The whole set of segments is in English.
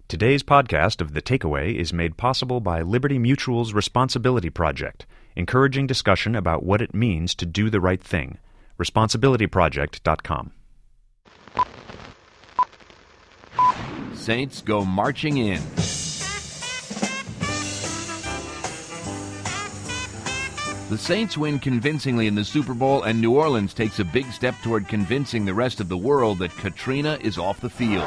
Today's podcast of The Takeaway is made possible by Liberty Mutual's Responsibility Project, encouraging discussion about what it means to do the right thing. ResponsibilityProject.com. Saints go marching in. The Saints win convincingly in the Super Bowl, and New Orleans takes a big step toward convincing the rest of the world that Katrina is off the field.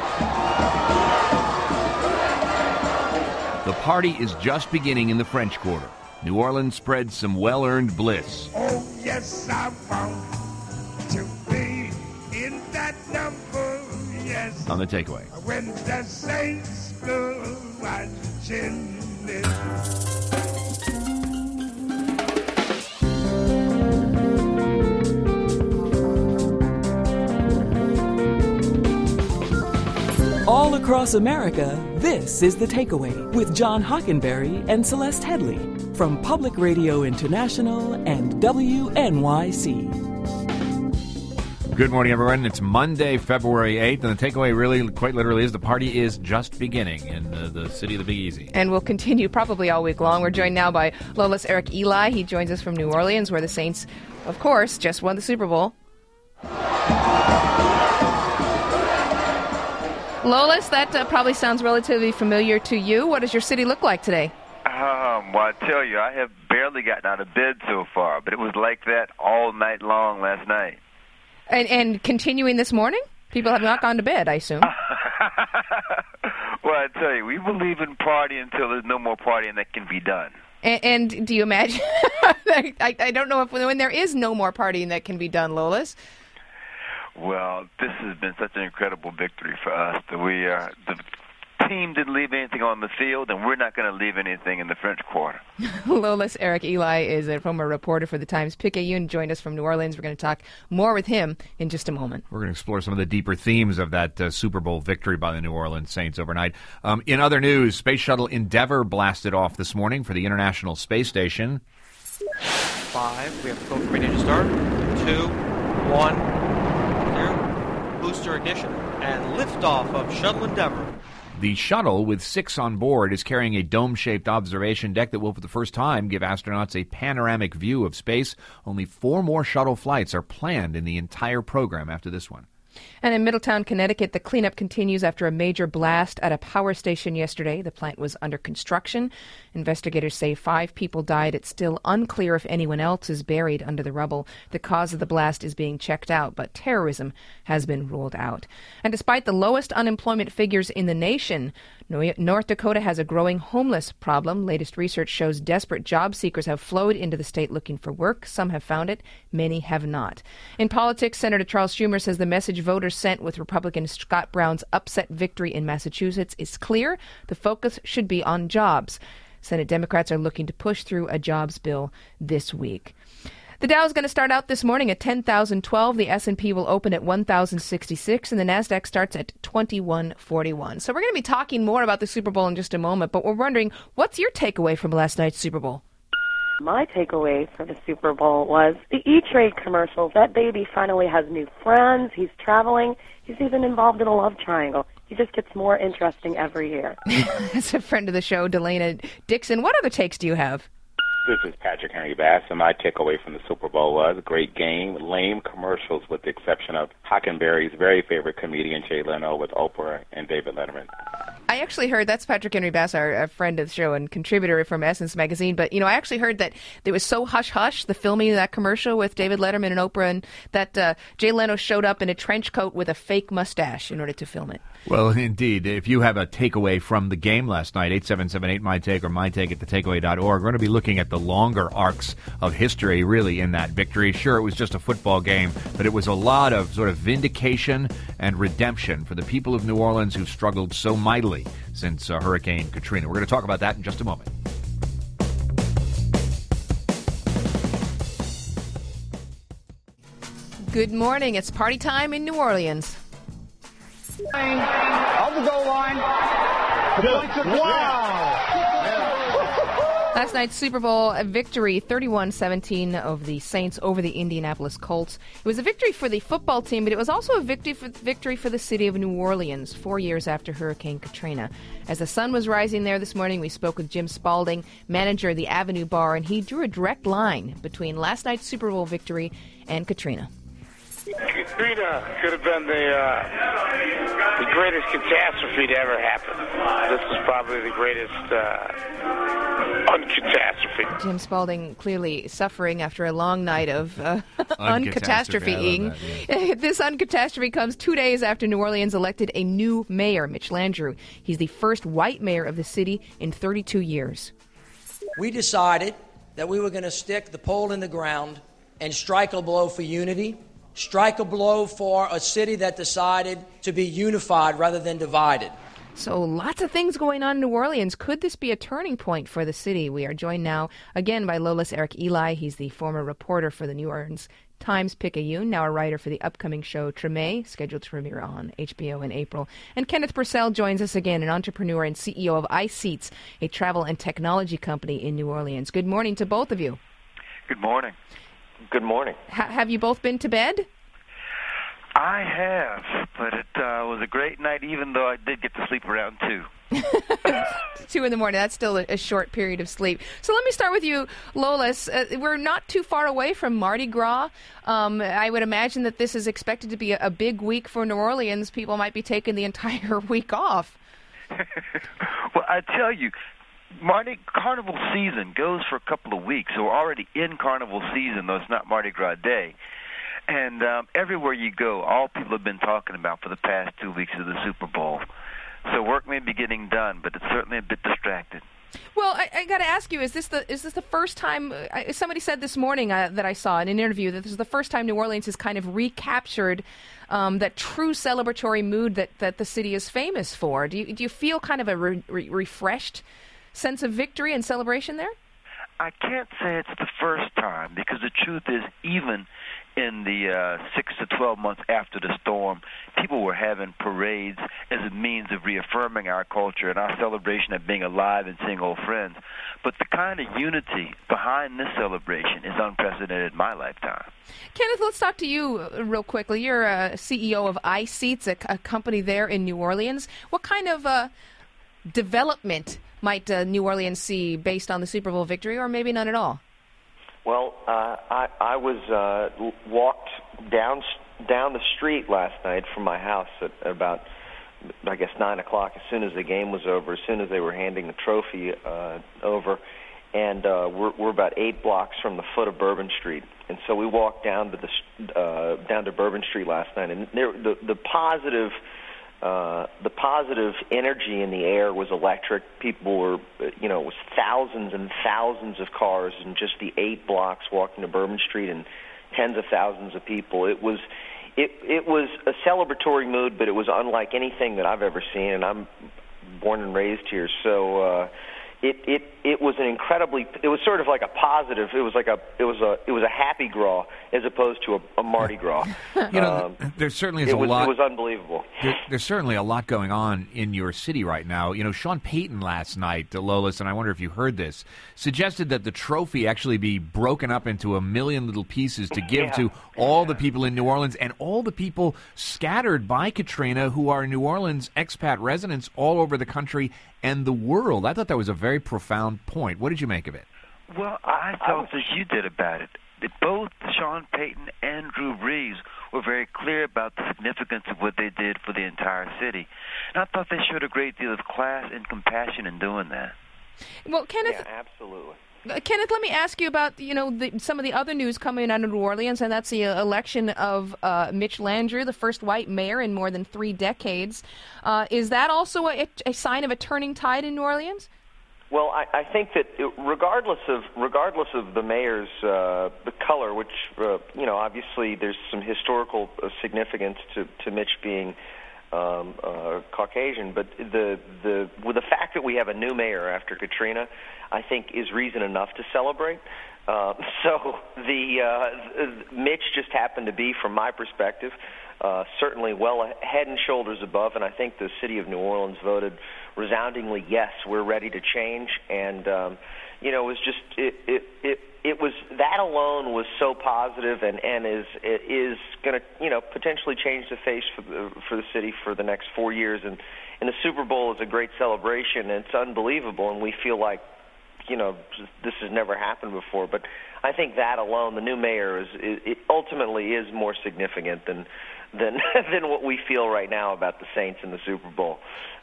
The party is just beginning in the French Quarter. New Orleans spreads some well-earned bliss. Oh, yes, I want to be in that number, yes. On The Takeaway. When the Saints go marching in. All across America, this is The Takeaway with John Hockenberry and Celeste Headley from Public Radio International and WNYC. Good morning, everyone. It's Monday, February 8th, and The Takeaway really, quite literally, is the party is just beginning in the city of the Big Easy. And we'll continue probably all week long. We're joined now by Lolis Eric Eli. He joins us from New Orleans, where the Saints, of course, just won the Super Bowl. Lolis, that probably sounds relatively familiar to you. What does your city look like today? Well, I tell you, I have barely gotten out of bed so far, but it was like that all night long last night. And continuing this morning? People have not gone to bed, I assume. Well, I tell you, we believe in party until there's no more partying that can be done. And do you imagine? I don't know if when there is no more partying that can be done, Lolis. Well, this has been such an incredible victory for us that the team didn't leave anything on the field, and we're not going to leave anything in the French Quarter. Lolis Eric Eli is a former reporter for the Times-Picayune, joined us from New Orleans. We're going to talk more with him in just a moment. We're going to explore some of the deeper themes of that Super Bowl victory by the New Orleans Saints overnight. In other news, Space Shuttle Endeavour blasted off this morning for the International Space Station. 5, we have the boat ready to start. 2, 1... booster ignition and liftoff of Shuttle Endeavour. The shuttle, with 6 on board, is carrying a dome-shaped observation deck that will, for the first time, give astronauts a panoramic view of space. Only 4 more shuttle flights are planned in the entire program after this one. And in Middletown, Connecticut, the cleanup continues after a major blast at a power station yesterday. The plant was under construction. Investigators say 5 people died. It's still unclear if anyone else is buried under the rubble. The cause of the blast is being checked out, but terrorism has been ruled out. And despite the lowest unemployment figures in the nation, North Dakota has a growing homeless problem. Latest research shows desperate job seekers have flowed into the state looking for work. Some have found it, many have not. In politics, Senator Charles Schumer says the message voters sent with Republican Scott Brown's upset victory in Massachusetts is clear. The focus should be on jobs. Senate Democrats are looking to push through a jobs bill this week. The Dow is going to start out this morning at 10,012. The S&P will open at 1,066, and the Nasdaq starts at 2141. So we're going to be talking more about the Super Bowl in just a moment, but we're wondering, what's your takeaway from last night's Super Bowl? My takeaway for the Super Bowl was the E-Trade commercials. That baby finally has new friends. He's traveling. He's even involved in a love triangle. He just gets more interesting every year. As a friend of the show, Delana Dixon, what other takes do you have? This is Patrick Henry Bass, and my takeaway from the Super Bowl was a great game, lame commercials with the exception of Hockenberry's very favorite comedian, Jay Leno, with Oprah and David Letterman. I actually heard, that's Patrick Henry Bass, our friend of the show and contributor from Essence Magazine, but, I actually heard that it was so hush-hush, the filming of that commercial with David Letterman and Oprah, and that Jay Leno showed up in a trench coat with a fake mustache in order to film it. Well, indeed. If you have a takeaway from the game last night, 877-8MyTake or mytake at thetakeaway.org. We're going to be looking at the longer arcs of history, really, in that victory. Sure, it was just a football game, but it was a lot of sort of vindication and redemption for the people of New Orleans who've struggled so mightily since Hurricane Katrina. We're going to talk about that in just a moment. Good morning. It's party time in New Orleans. On the goal line. Wow. Last night's Super Bowl victory, 31-17 of the Saints over the Indianapolis Colts. It was a victory for the football team, but it was also a victory for the city of New Orleans 4 years after Hurricane Katrina. As the sun was rising there this morning, we spoke with Jim Spalding, manager of the Avenue Bar, and he drew a direct line between last night's Super Bowl victory and Katrina. Katrina could have been the greatest catastrophe to ever happen. This is probably the greatest uncatastrophe. Jim Spalding clearly suffering after a long night of uncatastropheing. Yeah. This uncatastrophe comes 2 days after New Orleans elected a new mayor, Mitch Landrieu. He's the first white mayor of the city in 32 years. We decided that we were going to stick the pole in the ground and strike a blow for unity. Strike a blow for a city that decided to be unified rather than divided. So lots of things going on in New Orleans. Could this be a turning point for the city? We are joined now again by Lolis Eric Eli. He's the former reporter for the New Orleans Times-Picayune, now a writer for the upcoming show Treme, scheduled to premiere on HBO in April. And Kenneth Purcell joins us again, an entrepreneur and CEO of iSeats, a travel and technology company in New Orleans. Good morning to both of you. Good morning. Good morning. Have you both been to bed? I have, but it was a great night, even though I did get to sleep around 2. 2 in the morning. That's still a short period of sleep. So let me start with you, Lolis. We're not too far away from Mardi Gras. I would imagine that this is expected to be a big week for New Orleans. People might be taking the entire week off. Well, I tell you, Carnival season goes for a couple of weeks, so we're already in Carnival season, though it's not Mardi Gras Day. And everywhere you go, all people have been talking about for the past 2 weeks is the Super Bowl. So work may be getting done, but it's certainly a bit distracted. Well, I got to ask you: is this the first time? Somebody said this morning that I saw in an interview that this is the first time New Orleans has kind of recaptured that true celebratory mood that the city is famous for. Do you feel kind of a refreshed sense of victory and celebration there? I can't say it's the first time, because the truth is, even in the 6 to 12 months after the storm, people were having parades as a means of reaffirming our culture and our celebration of being alive and seeing old friends. But the kind of unity behind this celebration is unprecedented in my lifetime. Kenneth, let's talk to you real quickly. You're a CEO of iSeats, a company there in New Orleans. What kind of development might New Orleans see based on the Super Bowl victory, or maybe none at all? Well, I was walked down the street last night from my house at about, I guess, 9 o'clock. As soon as the game was over, as soon as they were handing the trophy over, and we're about 8 blocks from the foot of Bourbon Street. And so we walked down to Bourbon Street last night, and the positive energy in the air was electric. People were, it was thousands and thousands of cars in just the 8 blocks walking to Bourbon Street, and tens of thousands of people. It was a celebratory mood, but it was unlike anything that I've ever seen, and I'm born and raised here. So it was it was sort of like a positive. It was a happy gras as opposed to a Mardi Gras. There certainly is a lot. It was unbelievable. There's certainly a lot going on in your city right now. Sean Payton last night, Lolis, and I wonder if you heard this, suggested that the trophy actually be broken up into a million little pieces to give to all the people in New Orleans and all the people scattered by Katrina who are New Orleans expat residents all over the country and the world. I thought that was a very profound point. What did you make of it? Well, I felt as you did about it. That both Sean Payton and Drew Brees were very clear about the significance of what they did for the entire city. And I thought they showed a great deal of class and compassion in doing that. Well, Kenneth... Yeah, absolutely. Kenneth, let me ask you about some of the other news coming out of New Orleans, and that's the election of Mitch Landrieu, the first white mayor in more than 3 decades. Is that also a sign of a turning tide in New Orleans? Well, I think that regardless of the mayor's the color, which obviously there's some historical significance to Mitch being Caucasian, but with the fact that we have a new mayor after Katrina, I think is reason enough to celebrate. So Mitch just happened to be, from my perspective, certainly well head and shoulders above, and I think the city of New Orleans voted resoundingly, yes, we're ready to change. And it was just it was that alone was so positive and is going to potentially change the face for the city for the next 4 years. And the Super Bowl is a great celebration, and it's unbelievable, and we feel like this has never happened before. But I think that alone, the new mayor, it ultimately is more significant than what we feel right now about the Saints in the Super Bowl.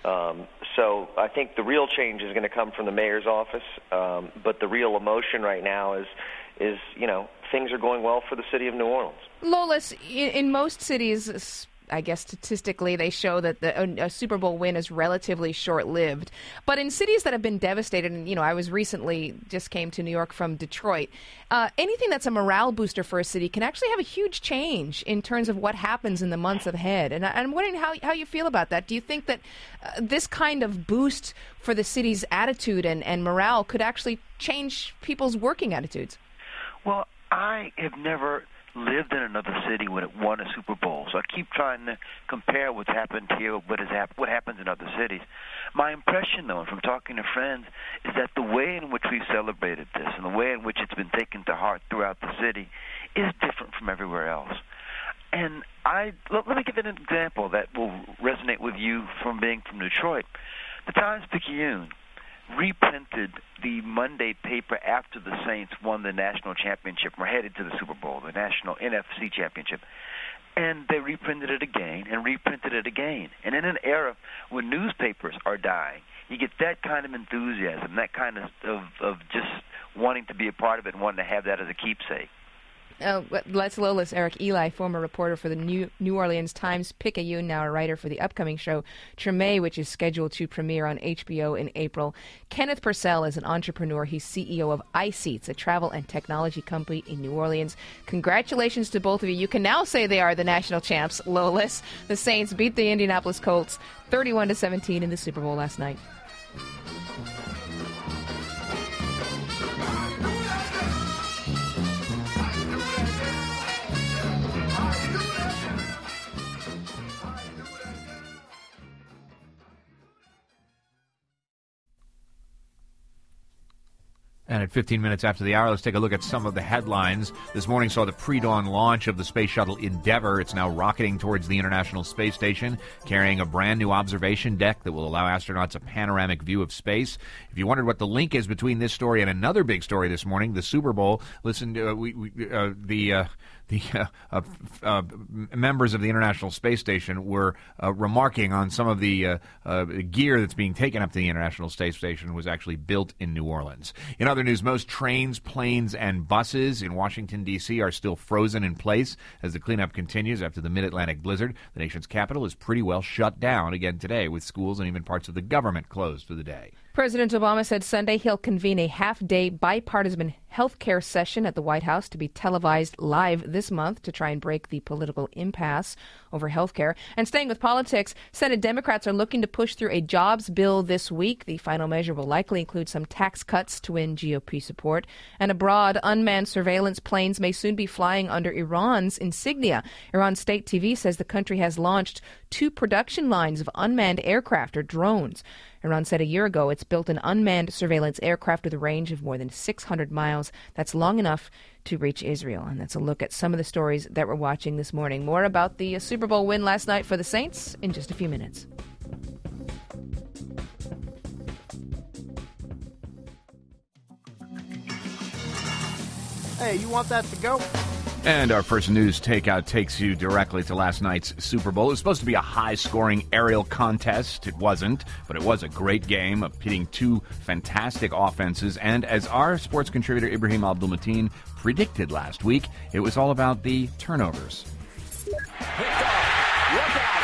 So I think the real change is going to come from the mayor's office. But the real emotion right now is things are going well for the city of New Orleans. Lolis, in most cities, I guess statistically, they show that a Super Bowl win is relatively short-lived. But in cities that have been devastated, and I was just came to New York from Detroit, anything that's a morale booster for a city can actually have a huge change in terms of what happens in the months ahead. And I'm wondering how you feel about that. Do you think that this kind of boost for the city's attitude and morale could actually change people's working attitudes? Well, I have never lived in another city when it won a Super Bowl, so I keep trying to compare what's happened here with what happens in other cities. My impression, though, from talking to friends, is that the way in which we've celebrated this and the way in which it's been taken to heart throughout the city is different from everywhere else. And let me give an example that will resonate with you from being from Detroit. The Times-Picayune reprinted the Monday paper after the Saints won the national championship and were headed to the Super Bowl, the national NFC championship. And they reprinted it again and reprinted it again. And in an era when newspapers are dying, you get that kind of enthusiasm, that kind of just wanting to be a part of it and wanting to have that as a keepsake. Let's Lolis, Eric Eli, former reporter for the New Orleans Times-Picayune, now a writer for the upcoming show Treme, which is scheduled to premiere on HBO in April. Kenneth Purcell is an entrepreneur. He's CEO of iSeats, a travel and technology company in New Orleans. Congratulations to both of you. You can now say they are the national champs, Lolis. The Saints beat the Indianapolis Colts 31-17 in the Super Bowl last night. And at 15 minutes after the hour, let's take a look at some of the headlines. This morning saw the pre-dawn launch of the space shuttle Endeavour. It's now rocketing towards the International Space Station, carrying a brand new observation deck that will allow astronauts a panoramic view of space. If you wondered what the link is between this story and another big story this morning, the Super Bowl, listen to the members of the International Space Station were remarking on some of the gear that's being taken up to the International Space Station was actually built in New Orleans. In other news, most trains, planes, and buses in Washington, D.C. are still frozen in place as the cleanup continues after the mid-Atlantic blizzard. The nation's capital is pretty well shut down again today, with schools and even parts of the government closed for the day. President Obama said Sunday he'll convene a half-day bipartisan health care session at the White House to be televised live this month to try and break the political impasse over health care. And staying with politics, Senate Democrats are looking to push through a jobs bill this week. The final measure will likely include some tax cuts to win GOP support. And abroad, unmanned surveillance planes may soon be flying under Iran's insignia. Iran state TV says the country has launched 2 production lines of unmanned aircraft or drones. Iran said a year ago it's built an unmanned surveillance aircraft with a range of more than 600 miles. That's long enough to reach Israel. And that's a look at some of the stories that we're watching this morning. More about the Super Bowl win last night for the Saints in just a few minutes. Hey, you want that to go? And our first news takeout takes you directly to last night's Super Bowl. It was supposed to be a high-scoring aerial contest. It wasn't, but it was a great game of pitting 2 fantastic offenses. And as our sports contributor Ibrahim Abdul-Mateen predicted last week, it was all about the turnovers. Look out!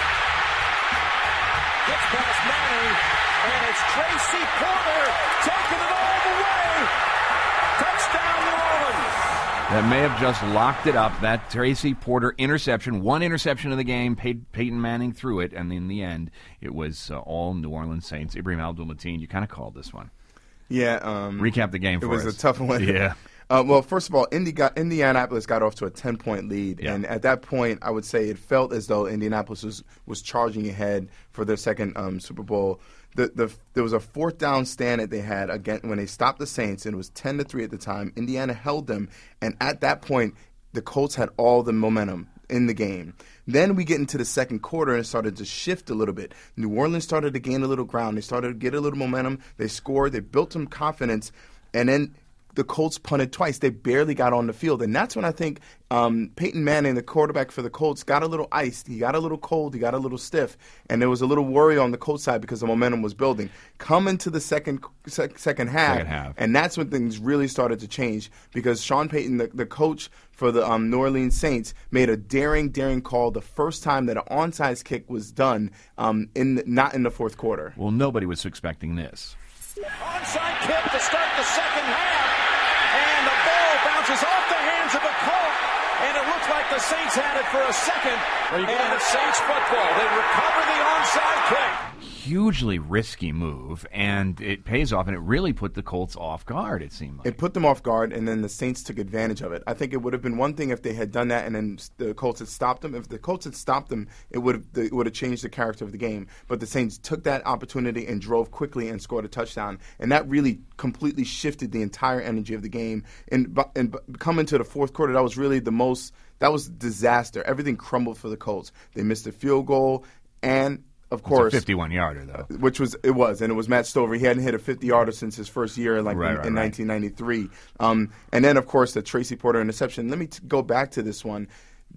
Gets past Manning, and it's Tracy Porter taking it all the way. Touchdown, New Orleans. That may have just locked it up. That Tracy Porter interception, 1 interception of the game, Peyton Manning threw it, and in the end, it was all New Orleans Saints. Ibrahim Abdul-Mateen, you kind of called this one. Yeah. Recap the game for us. It was a tough one. Yeah. Well, first of all, Indianapolis got off to a 10-point lead, and at that point, I would say it felt as though Indianapolis was charging ahead for their second Super Bowl. there was a fourth down stand that they had again when they stopped the Saints, and it was 10-3 at the time. Indiana held them, and at that point, the Colts had all the momentum in the game. Then we get into the second quarter and it started to shift a little bit. New Orleans started to gain a little ground. They started to get a little momentum. They scored. They built some confidence, and then the Colts punted twice. They barely got on the field. And that's when I think Peyton Manning, the quarterback for the Colts, got a little iced. He got a little cold. He got a little stiff. And there was a little worry on the Colts side because the momentum was building. Come into the second half, and that's when things really started to change because Sean Payton, the coach for the New Orleans Saints, made a daring call the first time that an onside kick was done not in the fourth quarter. Well, nobody was expecting this. Onside kick to start the second half. And the ball bounces off the hands of the Colt, and it looks like the Saints had it for a second. And the Saints football, they recover the onside kick. Hugely risky move, and it pays off, and it really put the Colts off guard, it seemed like. It put them off guard, and then the Saints took advantage of it. I think it would have been one thing if they had done that and then the Colts had stopped them. If the Colts had stopped them, it would have changed the character of the game. But the Saints took that opportunity and drove quickly and scored a touchdown, and that really completely shifted the entire energy of the game. And coming to the fourth quarter, that was really that was disaster. Everything crumbled for the Colts. They missed a field goal, and of course, it's a 51-yarder though, and it was Matt Stover. He hadn't hit a 50-yarder since his first year, in 1993. And then, of course, the Tracy Porter interception. Let me go back to this one.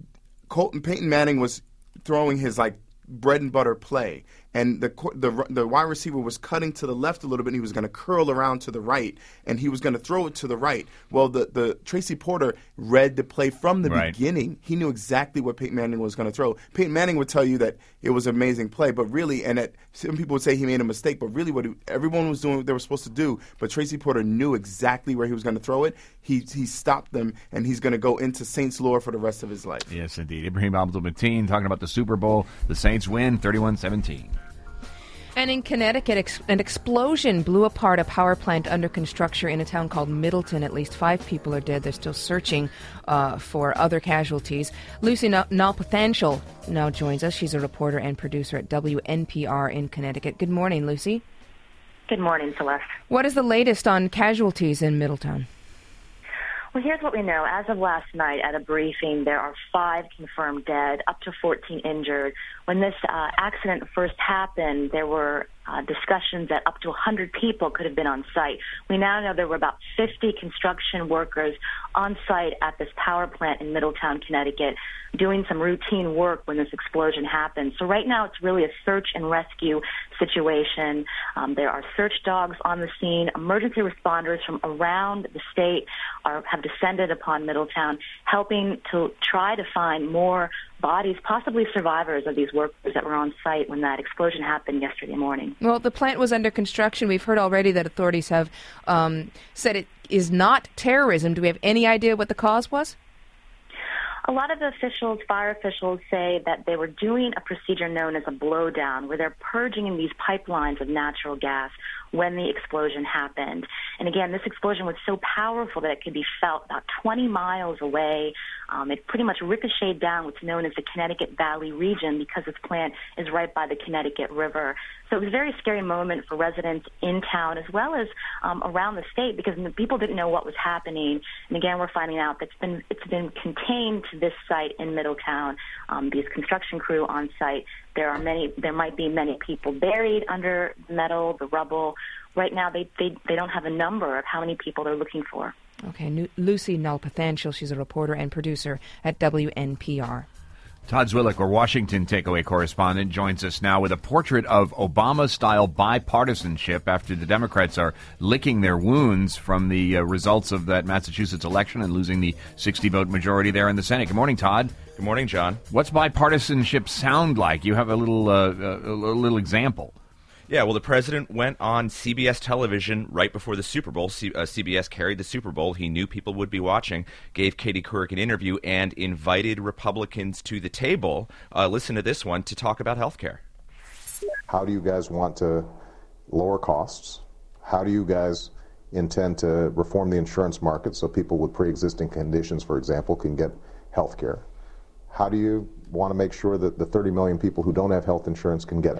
Peyton Manning was throwing his bread and butter play, and the wide receiver was cutting to the left a little bit, and he was going to curl around to the right, and he was going to throw it to the right. Well, the Tracy Porter read the play from the beginning. He knew exactly what Peyton Manning was going to throw. Peyton Manning would tell you that it was an amazing play, but really, some people would say he made a mistake, but really everyone was doing what they were supposed to do, but Tracy Porter knew exactly where he was going to throw it. He stopped them, and he's going to go into Saints lore for the rest of his life. Yes, indeed. Ibrahim Abdul-Mateen talking about the Super Bowl. The Saints win 31-17. And in Connecticut, an explosion blew apart a power plant under construction in a town called Middleton. At least 5 people are dead. They're still searching for other casualties. Lucy Nalpathanchil now joins us. She's a reporter and producer at WNPR in Connecticut. Good morning, Lucy. Good morning, Celeste. What is the latest on casualties in Middletown? Well, here's what we know. As of last night at a briefing, there are 5 confirmed dead, up to 14 injured. When this accident first happened, there were discussions that up to 100 people could have been on site. We now know there were about 50 construction workers on site at this power plant in Middletown, Connecticut, doing some routine work when this explosion happened. So right now it's really a search and rescue situation. There are search dogs on the scene. Emergency responders from around the state have descended upon Middletown, helping to try to find more bodies, possibly survivors of these workers that were on site when that explosion happened yesterday morning. Well, the plant was under construction. We've heard already that authorities have said it is not terrorism. Do we have any idea what the cause was? A lot of the fire officials say that they were doing a procedure known as a blowdown, where they're purging these pipelines with natural gas when the explosion happened. And again, this explosion was so powerful that it could be felt about 20 miles away. It pretty much ricocheted down what's known as the Connecticut Valley region because this plant is right by the Connecticut River. So it was a very scary moment for residents in town as well as around the state because people didn't know what was happening. And again, we're finding out that it's been contained to this site in Middletown. These construction crew on site. There might be many people buried under the metal, the rubble. Right now, they don't have a number of how many people they're looking for. Okay, Lucy Nalpathanchil, she's a reporter and producer at WNPR. Todd Zwillich, our Washington takeaway correspondent, joins us now with a portrait of Obama-style bipartisanship after the Democrats are licking their wounds from the results of that Massachusetts election and losing the 60-vote majority there in the Senate. Good morning, Todd. Good morning, John. What's bipartisanship sound like? You have a little example. Yeah, well, the president went on CBS television right before the Super Bowl. CBS carried the Super Bowl. He knew people would be watching, gave Katie Couric an interview, and invited Republicans to the table. Listen to this one to talk about health care. How do you guys want to lower costs? How do you guys intend to reform the insurance market so people with pre-existing conditions, for example, can get health care? How do you want to make sure that the 30 million people who don't have health insurance can get it?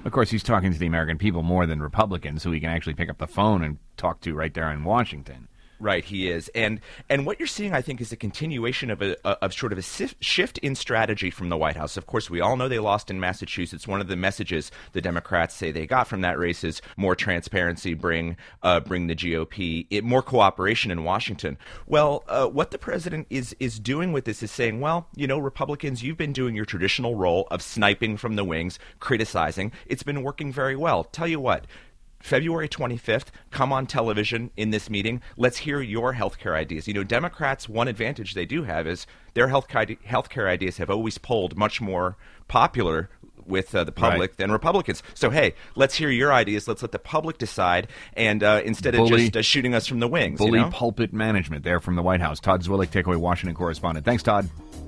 Of course, he's talking to the American people more than Republicans, who he can actually pick up the phone and talk to right there in Washington. Right, he is, and what you're seeing, I think, is a continuation of sort of a shift in strategy from the White House. Of course, we all know they lost in Massachusetts. One of the messages the Democrats say they got from that race is more transparency, bring the GOP, more cooperation in Washington. Well, what the president is doing with this is saying, well, Republicans, you've been doing your traditional role of sniping from the wings, criticizing. It's been working very well. Tell you what. February 25th, come on television in this meeting. Let's hear your healthcare ideas. Democrats, one advantage they do have is their healthcare ideas have always polled much more popular with the public than Republicans. So, hey, let's hear your ideas. Let's let the public decide, and instead of just shooting us from the wings. Bully pulpit management there from the White House. Todd Zwillich, Takeaway Washington correspondent. Thanks, Todd.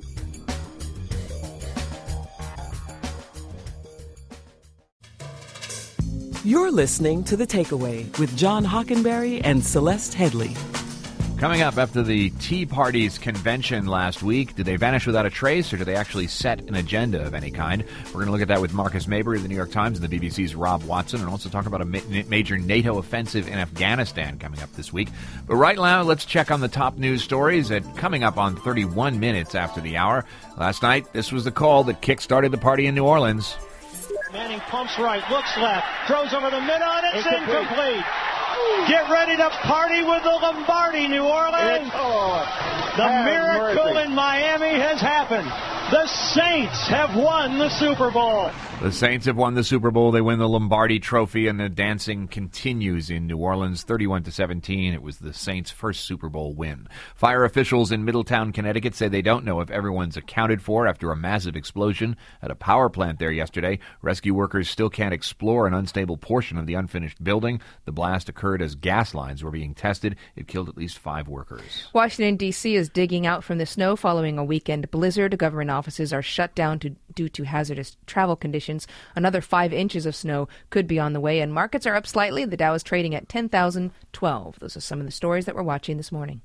You're listening to The Takeaway with John Hockenberry and Celeste Headlee. Coming up after the Tea Party's convention last week, did they vanish without a trace, or do they actually set an agenda of any kind? We're going to look at that with Marcus Mabry of the New York Times and the BBC's Rob Watson, and also talk about a major NATO offensive in Afghanistan coming up this week. But right now, let's check on the top news stories coming up on 31 minutes after the hour. Last night, this was the call that kick-started the party in New Orleans. Manning pumps right, looks left, throws over the middle, and it's incomplete. Get ready to party with the Lombardi, New Orleans. The miracle in Miami has happened. The Saints have won the Super Bowl. The Saints have won the Super Bowl. They win the Lombardi Trophy, and the dancing continues in New Orleans, 31-17. It was the Saints' first Super Bowl win. Fire officials in Middletown, Connecticut say they don't know if everyone's accounted for after a massive explosion at a power plant there yesterday. Rescue workers still can't explore an unstable portion of the unfinished building. The blast occurred as gas lines were being tested. It killed at least 5 workers. Washington, D.C. is digging out from the snow following a weekend blizzard. Government offices are shut down due to hazardous travel conditions. Another 5 inches of snow could be on the way, and markets are up slightly. The Dow is trading at 10,012. Those are some of the stories that we're watching this morning.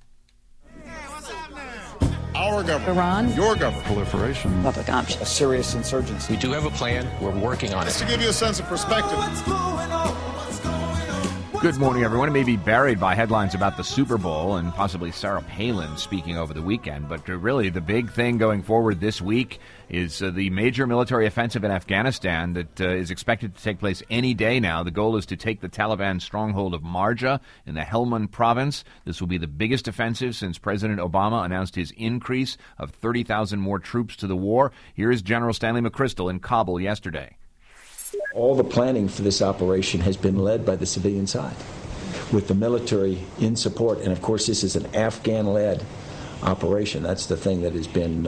Our government. Iran. Your government. Proliferation. Public option. A serious insurgency. We do have a plan. We're working on it. Just to give you a sense of perspective. Good morning, everyone. It may be buried by headlines about the Super Bowl and possibly Sarah Palin speaking over the weekend, but really the big thing going forward this week is the major military offensive in Afghanistan that is expected to take place any day now. The goal is to take the Taliban stronghold of Marja in the Helmand province. This will be the biggest offensive since President Obama announced his increase of 30,000 more troops to the war. Here is General Stanley McChrystal in Kabul yesterday. All the planning for this operation has been led by the civilian side, with the military in support. And, of course, this is an Afghan-led operation. That's the thing that has been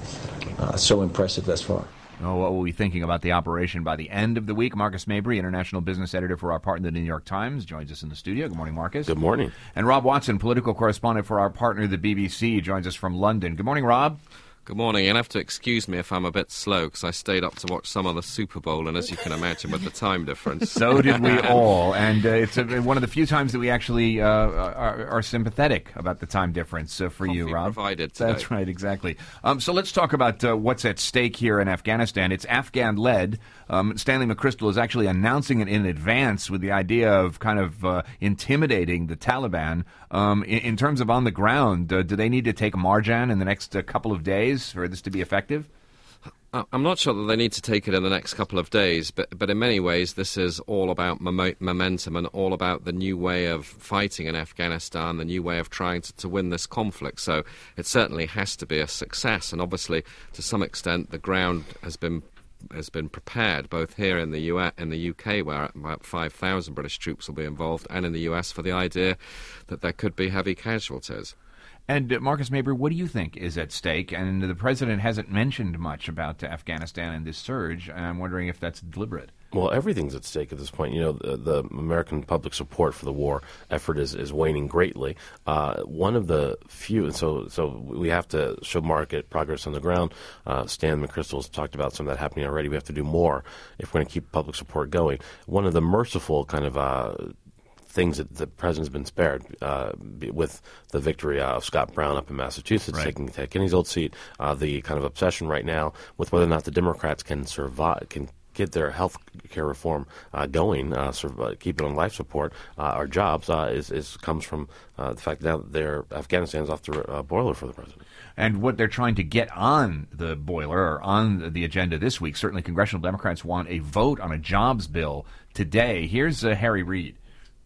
so impressive thus far. Oh, what will we be thinking about the operation by the end of the week? Marcus Mabry, international business editor for our partner, the New York Times, joins us in the studio. Good morning, Marcus. Good morning. And Rob Watson, political correspondent for our partner, the BBC, joins us from London. Good morning, Rob. Good morning. You'll have to excuse me if I'm a bit slow, because I stayed up to watch some of the Super Bowl, and as you can imagine, with the time difference. So did we all. And it's one of the few times that we actually are sympathetic about the time difference for Coffee you, Rob. Provided today. That's right, exactly. So let's talk about what's at stake here in Afghanistan. It's Afghan-led. Stanley McChrystal is actually announcing it in advance with the idea of kind of intimidating the Taliban. In terms of on the ground, do they need to take Marjan in the next couple of days for this to be effective? I'm not sure that they need to take it in the next couple of days, but in many ways this is all about momentum and all about the new way of fighting in Afghanistan, the new way of trying to win this conflict. So it certainly has to be a success, and obviously to some extent the ground has been prepared, both here in the UK, where about 5,000 British troops will be involved, and in the US for the idea that there could be heavy casualties. And Marcus Mabry, what do you think is at stake? And the president hasn't mentioned much about Afghanistan and this surge, and I'm wondering if that's deliberate. Well, everything's at stake at this point. You know, the American public support for the war effort is waning greatly. One of the few, so we have to show market progress on the ground. Stan McChrystal's talked about some of that happening already. We have to do more if we're going to keep public support going. One of the merciful kind of things that the president's been spared with the victory of Scott Brown up in Massachusetts, taking Ted Kennedy's old seat, the kind of obsession right now with whether or not the Democrats can get their health care reform going, keep it on life support or jobs, comes from the fact that Afghanistan's off the boiler for the president. And what they're trying to get on the boiler or on the agenda this week, certainly congressional Democrats want a vote on a jobs bill today. Here's Harry Reid.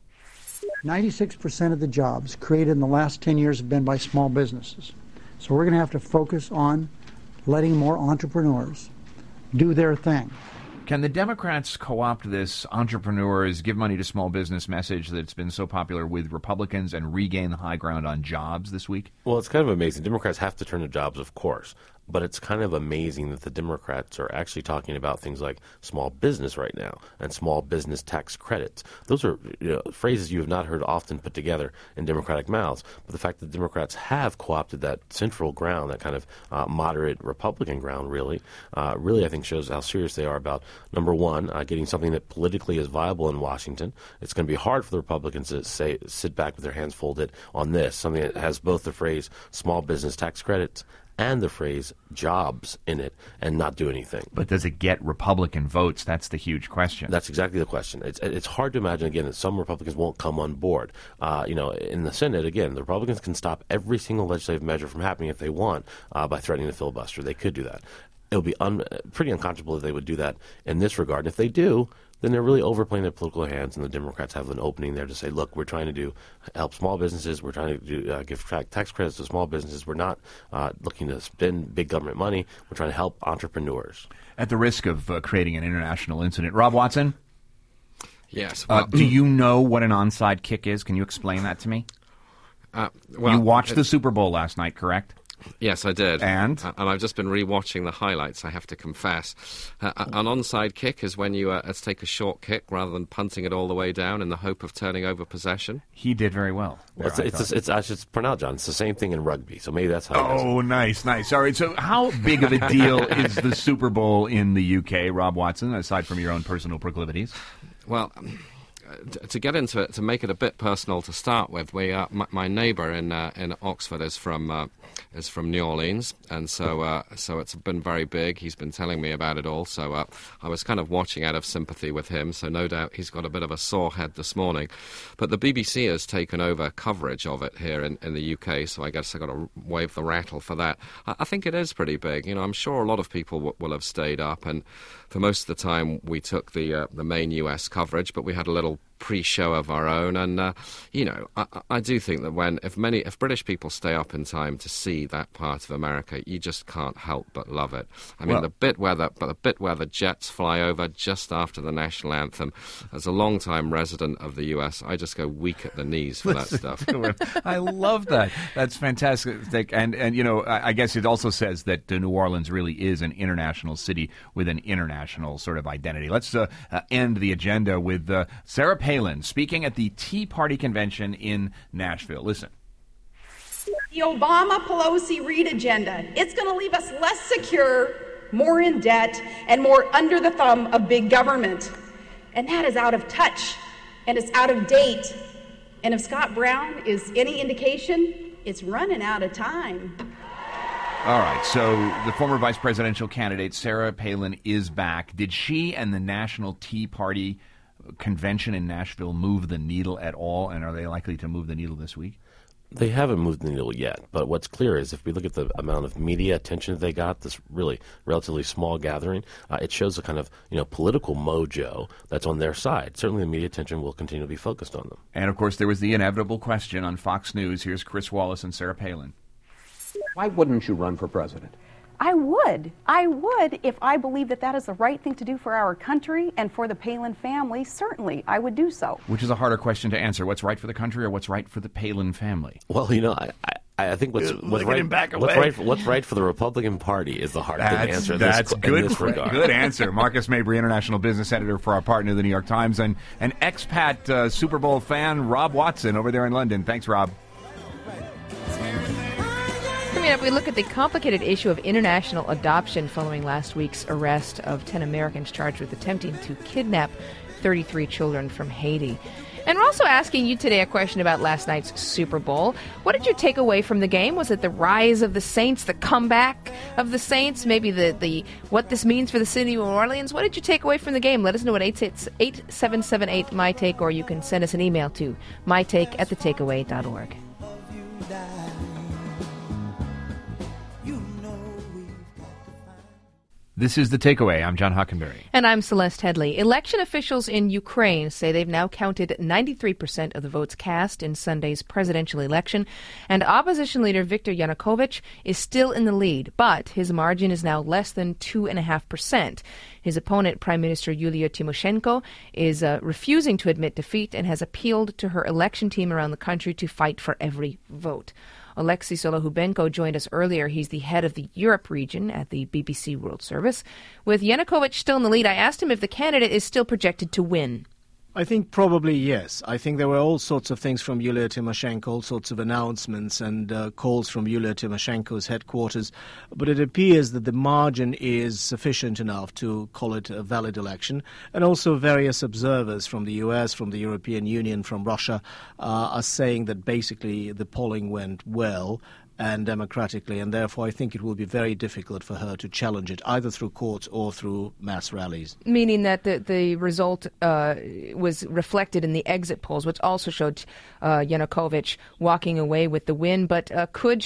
96% of the jobs created in the last 10 years have been by small businesses. So we're going to have to focus on letting more entrepreneurs do their thing. Can the Democrats co-opt this entrepreneurs, give money to small business message that's been so popular with Republicans and regain the high ground on jobs this week? Well, it's kind of amazing. Democrats have to turn to jobs, of course. But it's kind of amazing that the Democrats are actually talking about things like small business right now and small business tax credits. Those are phrases you have not heard often put together in Democratic mouths. But the fact that Democrats have co-opted that central ground, that kind of moderate Republican ground, really I think shows how serious they are about, number one, getting something that politically is viable in Washington. It's going to be hard for the Republicans to sit back with their hands folded on this, something that has both the phrase small business tax credits and the phrase jobs in it, and not do anything. But does it get Republican votes? That's the huge question. That's exactly the question. It's hard to imagine, again, that some Republicans won't come on board. In the Senate, again, the Republicans can stop every single legislative measure from happening if they want by threatening the filibuster. They could do that. It would be pretty unconscionable if they would do that in this regard. And if they do, then they're really overplaying their political hands, and the Democrats have an opening there to say, look, we're trying to help small businesses. We're trying to give tax credits to small businesses. We're not looking to spend big government money. We're trying to help entrepreneurs. At the risk of creating an international incident, Rob Watson? Yes. Do you know what an onside kick is? Can you explain that to me? You watched the Super Bowl last night, correct? Yes, I did. And I've just been rewatching the highlights, I have to confess. An onside kick is when you take a short kick rather than punting it all the way down in the hope of turning over possession. He did very well. I should point out, John, it's the same thing in rugby, so maybe that's how it is. Oh, nice. All right, so how big of a deal is the Super Bowl in the UK, Rob Watson, aside from your own personal proclivities? Well, to get into it, to make it a bit personal to start with, my neighbour in Oxford is from New Orleans, and so it's been very big. He's been telling me about it all, so I was kind of watching out of sympathy with him, so no doubt he's got a bit of a sore head this morning. But the BBC has taken over coverage of it here in the UK, so I guess I've got to wave the rattle for that. I think it is pretty big. I'm sure a lot of people will have stayed up, and for most of the time we took the main US coverage, but we had a little pre-show of our own, and I do think that if British people stay up in time to see that part of America, you just can't help but love it. I mean, the bit where the jets fly over just after the national anthem, as a long-time resident of the US, I just go weak at the knees for that stuff. I love that. That's fantastic. And I guess it also says that New Orleans really is an international city with an international sort of identity. Let's end the agenda with Sarah Palin speaking at the Tea Party convention in Nashville. Listen. The Obama-Pelosi-Reid agenda, it's going to leave us less secure, more in debt, and more under the thumb of big government. And that is out of touch, and it's out of date. And if Scott Brown is any indication, it's running out of time. All right, so the former vice presidential candidate, Sarah Palin, is back. Did she and the National Tea Party convention in Nashville move the needle at all, and are they likely to move the needle this week? They haven't moved the needle yet, but what's clear is if we look at the amount of media attention that they got, this really relatively small gathering, it shows a kind of political mojo that's on their side. Certainly the media attention will continue to be focused on them. And, of course, there was the inevitable question on Fox News. Here's Chris Wallace and Sarah Palin. Why wouldn't you run for president? I would if I believe that is the right thing to do for our country and for the Palin family. Certainly, I would do so. Which is a harder question to answer. What's right for the country or what's right for the Palin family? Well, I think what's right for the Republican Party is the hard thing to answer in this regard. Good answer. Marcus Mabry, international business editor for our partner, the New York Times, and an expat Super Bowl fan, Rob Watson, over there in London. Thanks, Rob. Coming up, we look at the complicated issue of international adoption following last week's arrest of 10 Americans charged with attempting to kidnap 33 children from Haiti. And we're also asking you today a question about last night's Super Bowl. What did you take away from the game? Was it the rise of the Saints, the comeback of the Saints, maybe the what this means for the city of New Orleans? What did you take away from the game? Let us know at 8778-MyTake, or you can send us an email to mytake@thetakeaway.org. This is The Takeaway. I'm John Hockenberry. And I'm Celeste Headley. Election officials in Ukraine say they've now counted 93% of the votes cast in Sunday's presidential election, and opposition leader Viktor Yanukovych is still in the lead, but his margin is now less than 2.5%. His opponent, Prime Minister Yulia Tymoshenko, is refusing to admit defeat and has appealed to her election team around the country to fight for every vote. Alexei Solohubenko joined us earlier. He's the head of the Europe region at the BBC World Service. With Yanukovych still in the lead, I asked him if the candidate is still projected to win. I think probably yes. I think there were all sorts of things from Yulia Tymoshenko, all sorts of announcements and calls from Yulia Tymoshenko's headquarters. But it appears that the margin is sufficient enough to call it a valid election. And also various observers from the US, from the European Union, from Russia are saying that basically the polling went well and democratically, and therefore I think it will be very difficult for her to challenge it, either through courts or through mass rallies. Meaning that the result was reflected in the exit polls, which also showed Yanukovych walking away with the win. But could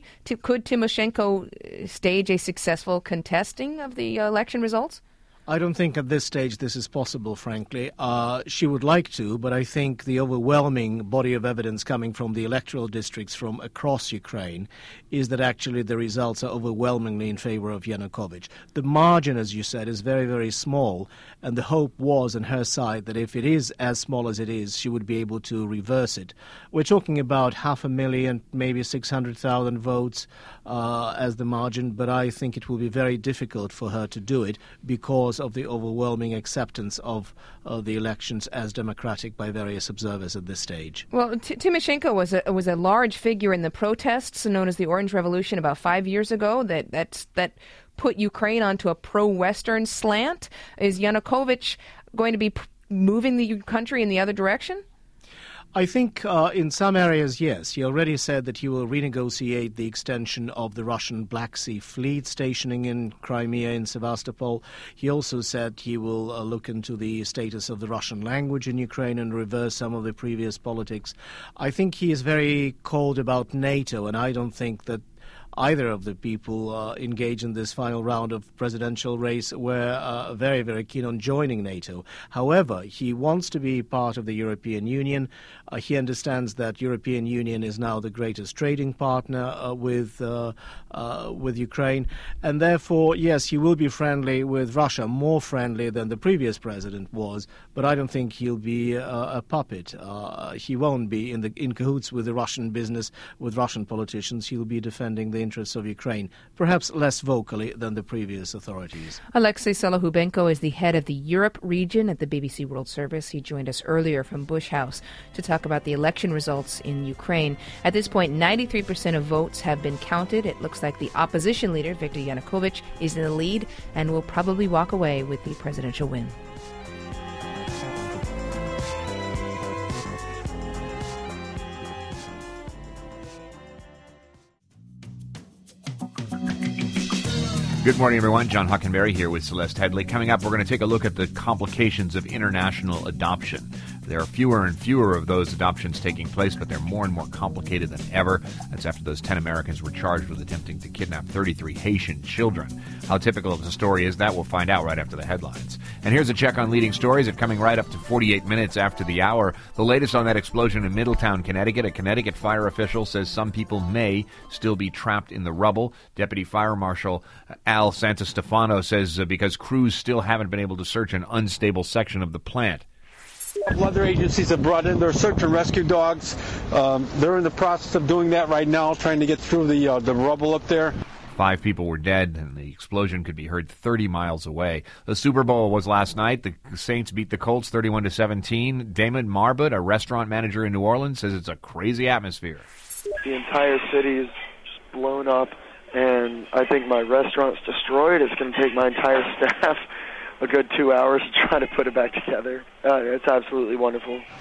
Tymoshenko stage a successful contesting of the election results? I don't think at this stage this is possible, frankly. She would like to, but I think the overwhelming body of evidence coming from the electoral districts from across Ukraine is that actually the results are overwhelmingly in favor of Yanukovych. The margin, as you said, is very, very small, and the hope was on her side that if it is as small as it is, she would be able to reverse it. We're talking about 500,000, maybe 600,000 votes as the margin, but I think it will be very difficult for her to do it because of the overwhelming acceptance of the elections as democratic by various observers at this stage. Well, Tymoshenko was a large figure in the protests known as the Orange Revolution about 5 years ago that put Ukraine onto a pro-Western slant. Is Yanukovych going to be moving the country in the other direction? I think in some areas, yes. He already said that he will renegotiate the extension of the Russian Black Sea Fleet stationing in Crimea, in Sevastopol. He also said he will look into the status of the Russian language in Ukraine and reverse some of the previous politics. I think he is very cold about NATO, and I don't think that either of the people engaged in this final round of presidential race were very, very keen on joining NATO. However, he wants to be part of the European Union. He understands that European Union is now the greatest trading partner with Ukraine. And therefore, yes, he will be friendly with Russia, more friendly than the previous president was. But I don't think he'll be a puppet. He won't be in cahoots with the Russian business, with Russian politicians. He'll be defending the interests of Ukraine, perhaps less vocally than the previous authorities. Alexei Solohubenko is the head of the Europe region at the BBC World Service. He joined us earlier from Bush House to talk about the election results in Ukraine. At this point, 93% of votes have been counted. It looks like the opposition leader, Viktor Yanukovych, is in the lead and will probably walk away with the presidential win. Good morning, everyone. John Hockenberry here with Celeste Headley. Coming up, we're going to take a look at the complications of international adoption. There are fewer and fewer of those adoptions taking place, but they're more and more complicated than ever. That's after those 10 Americans were charged with attempting to kidnap 33 Haitian children. How typical of the story is that? We'll find out right after the headlines. And here's a check on leading stories. It's coming right up to 48 minutes after the hour. The latest on that explosion in Middletown, Connecticut. A Connecticut fire official says some people may still be trapped in the rubble. Deputy Fire Marshal Al Santostefano says because crews still haven't been able to search an unstable section of the plant. Other agencies have brought in their search and rescue dogs. They're in the process of doing that right now, trying to get through the rubble up there. 5 people were dead, and the explosion could be heard 30 miles away. The Super Bowl was last night. The Saints beat the Colts 31-17. Damon Marbut, a restaurant manager in New Orleans, says it's a crazy atmosphere. The entire city is just blown up, and I think my restaurant's destroyed. It's going to take my entire staff a good 2 hours to try to put it back together. It's absolutely wonderful.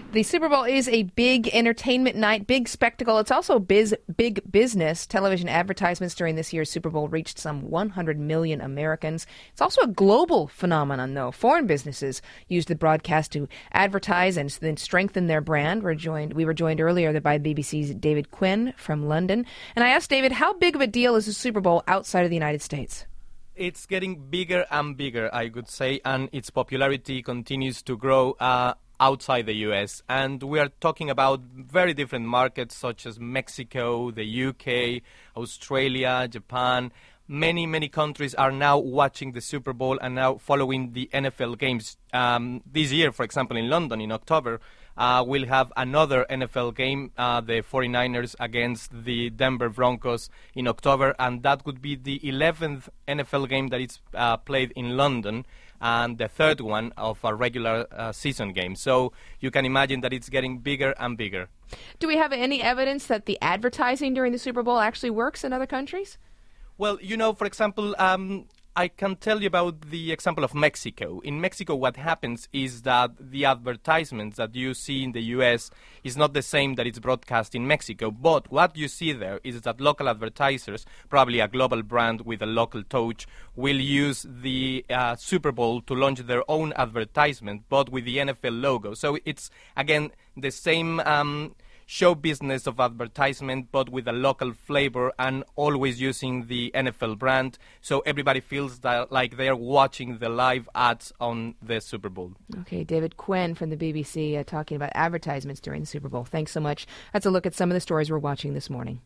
The Super Bowl is a big entertainment night, big spectacle. It's also big business. Television advertisements during this year's Super Bowl reached some 100 million Americans. It's also a global phenomenon, though. Foreign businesses use the broadcast to advertise and then strengthen their brand. We were joined earlier by BBC's David Quinn from London. And I asked David, how big of a deal is the Super Bowl outside of the United States? It's getting bigger and bigger, I would say, and its popularity continues to grow outside the U.S. And we are talking about very different markets such as Mexico, the U.K., Australia, Japan. Many, many countries are now watching the Super Bowl and now following the NFL games. This year, for example, in London in October, we'll have another NFL game, the 49ers against the Denver Broncos in October, and that would be the 11th NFL game that is played in London, and the third one of a regular season game. So you can imagine that it's getting bigger and bigger. Do we have any evidence that the advertising during the Super Bowl actually works in other countries? Well, for example, I can tell you about the example of Mexico. In Mexico, what happens is that the advertisements that you see in the U.S. is not the same that it's broadcast in Mexico. But what you see there is that local advertisers, probably a global brand with a local touch, will use the Super Bowl to launch their own advertisement, but with the NFL logo. So it's, again, the same show business of advertisement, but with a local flavor and always using the NFL brand, so everybody feels that like they're watching the live ads on the Super Bowl. Okay, David Quinn from the BBC talking about advertisements during the Super Bowl. Thanks so much. That's a look at some of the stories we're watching this morning.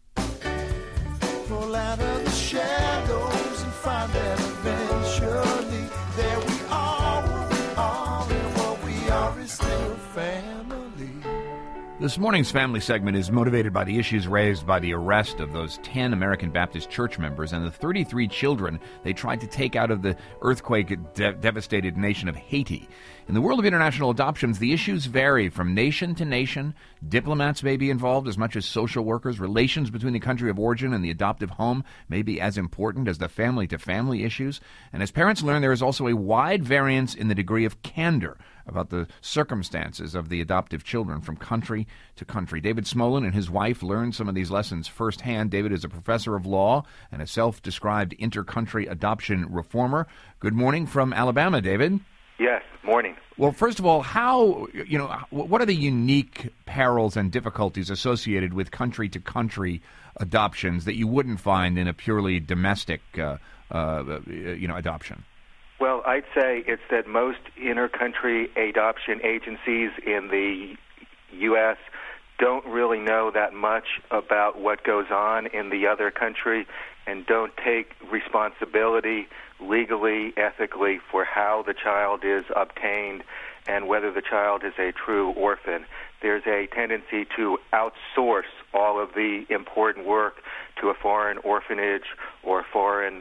Pull out of the shadows and find that eventually there we are, and what we are is still family. This morning's family segment is motivated by the issues raised by the arrest of those 10 American Baptist church members and the 33 children they tried to take out of the earthquake-devastated nation of Haiti. In the world of international adoptions, the issues vary from nation to nation. Diplomats may be involved as much as social workers. Relations between the country of origin and the adoptive home may be as important as the family-to-family issues. And as parents learn, there is also a wide variance in the degree of candor about the circumstances of the adoptive children from country to country. David Smolin and his wife learned some of these lessons firsthand. David is a professor of law and a self-described inter-country adoption reformer. Good morning from Alabama, David. Yes, morning. Well, first of all, what are the unique perils and difficulties associated with country-to-country adoptions that you wouldn't find in a purely domestic, adoption? Well, I'd say it's that most inter-country adoption agencies in the U.S. don't really know that much about what goes on in the other country and don't take responsibility legally, ethically, for how the child is obtained and whether the child is a true orphan. There's a tendency to outsource all of the important work to a foreign orphanage or foreign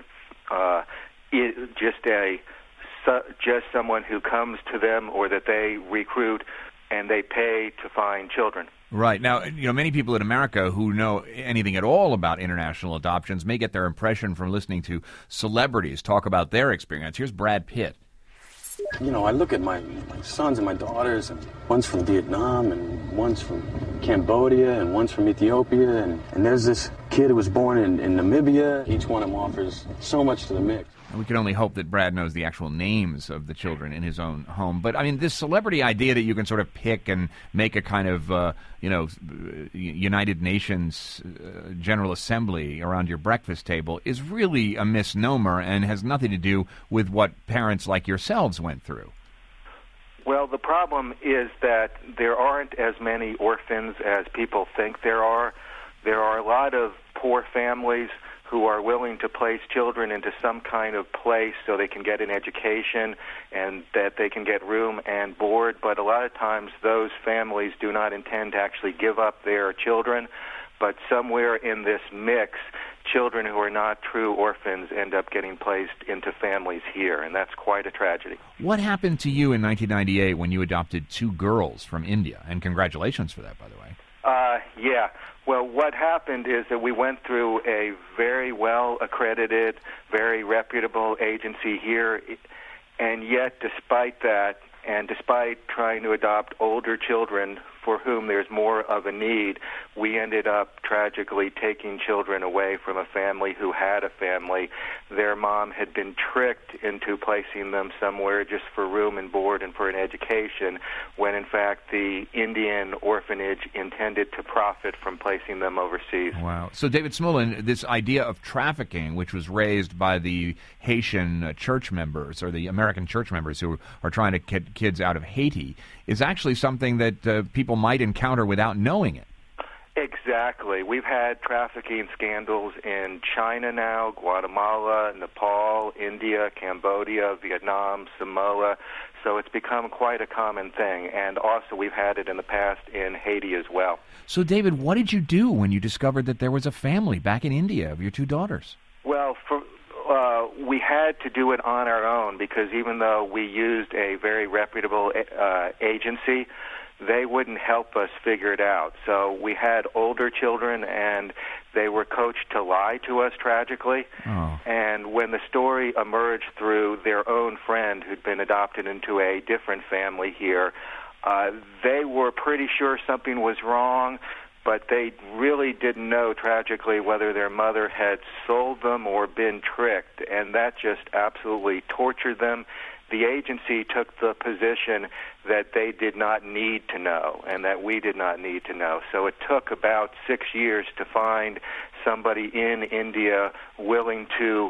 just someone who comes to them or that they recruit and they pay to find children. Right. Now, many people in America who know anything at all about international adoptions may get their impression from listening to celebrities talk about their experience. Here's Brad Pitt. I look at my sons and my daughters, and one's from Vietnam, and one's from Cambodia, and one's from Ethiopia, and there's this kid who was born in Namibia. Each one of them offers so much to the mix. We can only hope that Brad knows the actual names of the children in his own home. But, this celebrity idea that you can sort of pick and make a kind of, United Nations General Assembly around your breakfast table is really a misnomer and has nothing to do with what parents like yourselves went through. Well, the problem is that there aren't as many orphans as people think there are. There are a lot of poor families who are willing to place children into some kind of place so they can get an education and that they can get room and board. But a lot of times those families do not intend to actually give up their children. But somewhere in this mix, children who are not true orphans end up getting placed into families here, and that's quite a tragedy. What happened to you in 1998 when you adopted 2 girls from India? And congratulations for that, by the way. Yeah. Well, what happened is that we went through a very well-accredited, very reputable agency here, and yet despite that, And despite trying to adopt older children for whom there's more of a need, we ended up tragically taking children away from a family who had a family. Their mom had been tricked into placing them somewhere just for room and board and for an education, when in fact the Indian orphanage intended to profit from placing them overseas. Wow. So, David Smullen, this idea of trafficking, which was raised by the Haitian church members or the American church members who are trying to get kids out of Haiti, is actually something that people might encounter without knowing it. Exactly. We've had trafficking scandals in China now, Guatemala, Nepal, India, Cambodia, Vietnam, Samoa. So it's become quite a common thing. And also we've had it in the past in Haiti as well. So, David, what did you do when you discovered that there was a family back in India of your two daughters? Well, we had to do it on our own because even though we used a very reputable agency, they wouldn't help us figure it out. So we had older children, and they were coached to lie to us tragically. Oh. And when the story emerged through their own friend who'd been adopted into a different family here, they were pretty sure something was wrong, but they really didn't know, tragically, whether their mother had sold them or been tricked, and that just absolutely tortured them. The agency took the position that they did not need to know and that we did not need to know. So it took about 6 years to find somebody in India willing to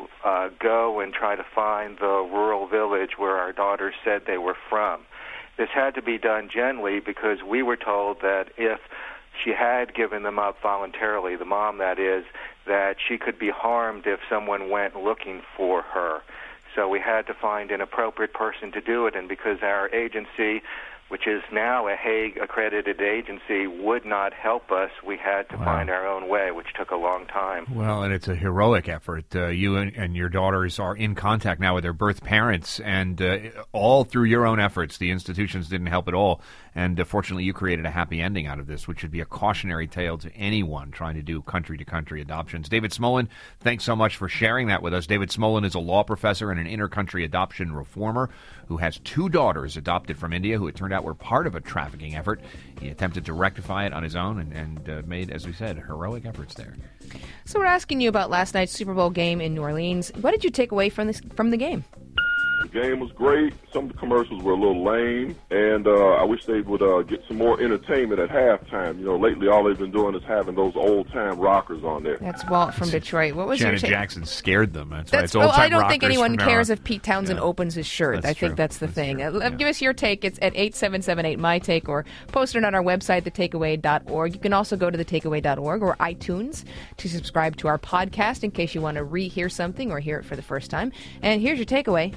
go and try to find the rural village where our daughters said they were from. This had to be done gently because we were told that if she had given them up voluntarily, the mom that is, that she could be harmed if someone went looking for her. So we had to find an appropriate person to do it, and because our agency, which is now a Hague-accredited agency, would not help us, we had to find our own way, which took a long time. Well, and it's a heroic effort. You and your daughters are in contact now with their birth parents, and all through your own efforts, the institutions didn't help at all. And fortunately, you created a happy ending out of this, which should be a cautionary tale to anyone trying to do country-to-country adoptions. David Smullen, thanks so much for sharing that with us. David Smullen is a law professor and an inter-country adoption reformer who has two daughters adopted from India who it turned out were part of a trafficking effort. He attempted to rectify it on his own and made, as we said, heroic efforts there. So we're asking you about last night's Super Bowl game in New Orleans. What did you take away from the game? The game was great. Some of the commercials were a little lame, and I wish they would get some more entertainment at halftime. You know, lately all they've been doing is having those old-time rockers on there. That's Walt from Detroit. What was Janet your Jackson scared them. That's why it's old-time I don't rockers think anyone from now cares on. if Pete Townsend opens his shirt. I think that's the thing. Give us your take. It's at 8778-MY-TAKE, or post it on our website, thetakeaway.org. You can also go to thetakeaway.org or iTunes to subscribe to our podcast in case you want to rehear something or hear it for the first time. And here's your takeaway.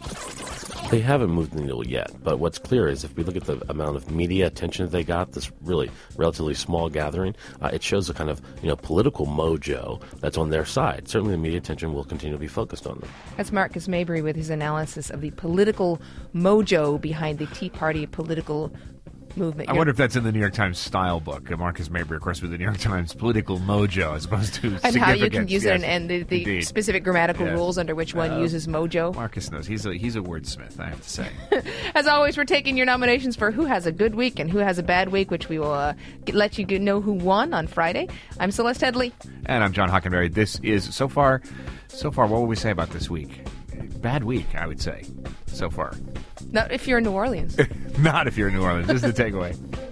They haven't moved the needle yet, but what's clear is if we look at the amount of media attention that they got, this really relatively small gathering, it shows a kind of political mojo that's on their side. Certainly the media attention will continue to be focused on them. That's Marcus Mabry with his analysis of the political mojo behind the Tea Party political movement. I wonder if that's in the New York Times style book. Marcus Mabry, of course, with the New York Times political mojo as opposed to and significance. How you can use it and the specific grammatical rules under which one uses mojo. Marcus knows. He's a wordsmith, I have to say. As always, we're taking your nominations for who has a good week and who has a bad week, which we will let you know who won on Friday. I'm Celeste Headley. And I'm John Hockenberry. This is, so far, what would we say about this week? Bad week, I would say, so far. Not if you're in New Orleans. Not if you're in New Orleans. This is the takeaway.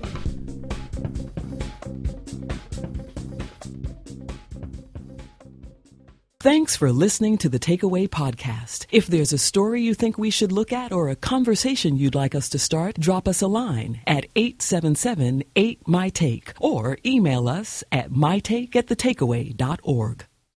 Thanks for listening to the Takeaway Podcast. If there's a story you think we should look at or a conversation you'd like us to start, drop us a line at 877-8MY-TAKE or email us at mytake@thetakeaway.org.